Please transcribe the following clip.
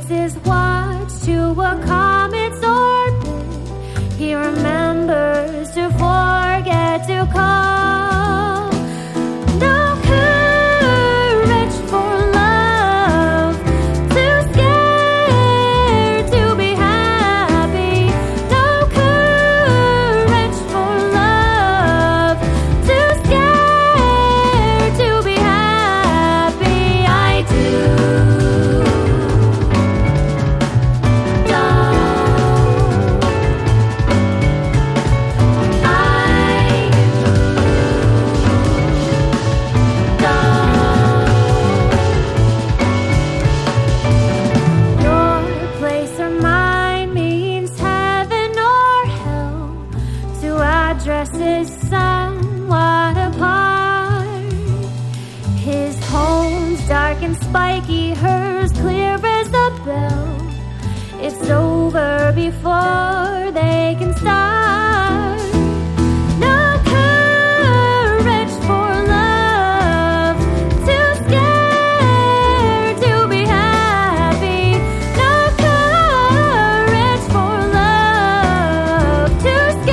his watch to a comet's orbit. He remembers to forget to call. No courage for love, too scared to be happy. No courage for love, too scared to be happy. I do. Dresses somewhat apart. His home's dark and spiky, hers clear as a bell. It's over before